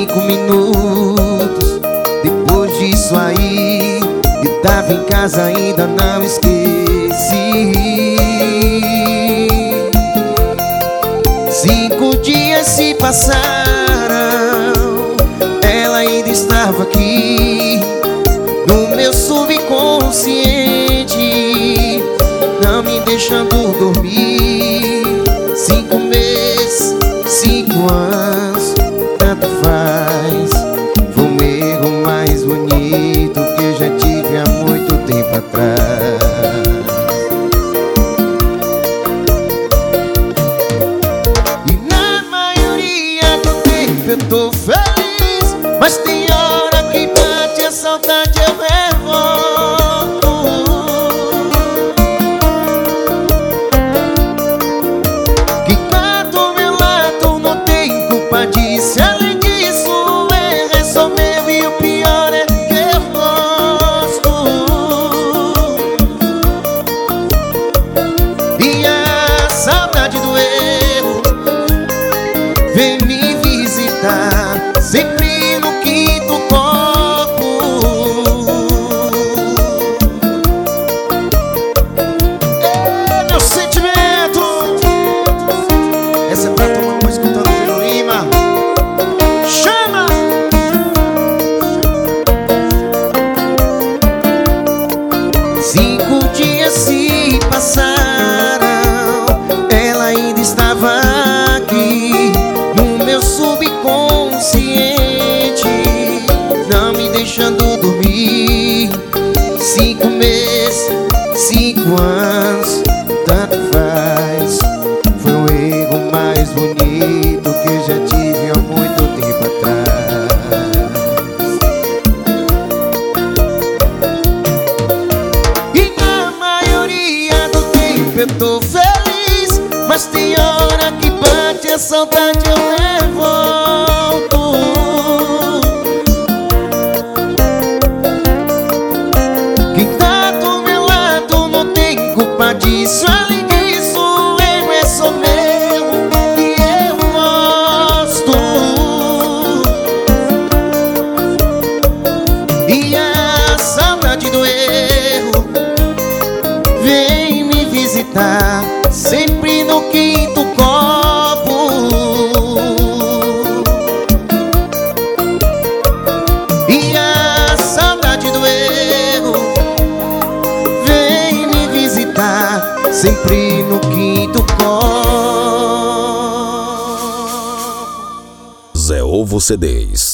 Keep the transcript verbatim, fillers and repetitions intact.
cinco minutos. Depois disso aí, eu tava em casa, ainda não esqueci. Cinco dias se passaram, ela ainda estava aqui no meu subconsciente, não me deixando dormir. Cinco meses, cinco anos, tanto faz. Foi o erro mais bonito que eu já tive há muito tempo atrás. E na maioria do tempo eu tô feliz, mas tem hora que bate a saudade, eu revolto. Que tá do meu lado não tem culpa disso. Além disso, o erro é só meu e o pior é que eu gosto. E a saudade do erro vem me visitar sempre no quinto copo. É meu sentimento. Essa é pra tomar uma escutando Ciro Lima. Chama! Cinco dias se passaram, ela ainda estava aqui no meu subconsciente, não me deixando dormir. Cinco meses, cinco anos, tanto faz. Foi o erro mais bonito que eu já tive há muito tempo atrás. E na maioria do tempo eu tô feliz, mas tem hora que bate a saudade, eu revolto. Quem tá do meu lado não tem culpa disso. Além disso, o erro é só meu e eu gosto. E a saudade do erro vem me visitar sempre no quinto copo. E a saudade do erro vem me visitar sempre no quinto copo. Zé Ovo C Ds.